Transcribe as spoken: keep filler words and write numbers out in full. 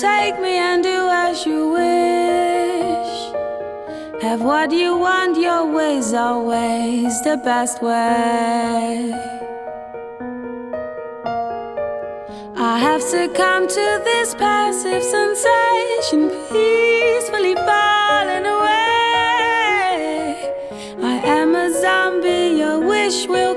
take me and do as you wish. Have what you want, your way's always the best way. I have succumbed to this passive sensation, peacefully falling away. I am a zombie, your wish will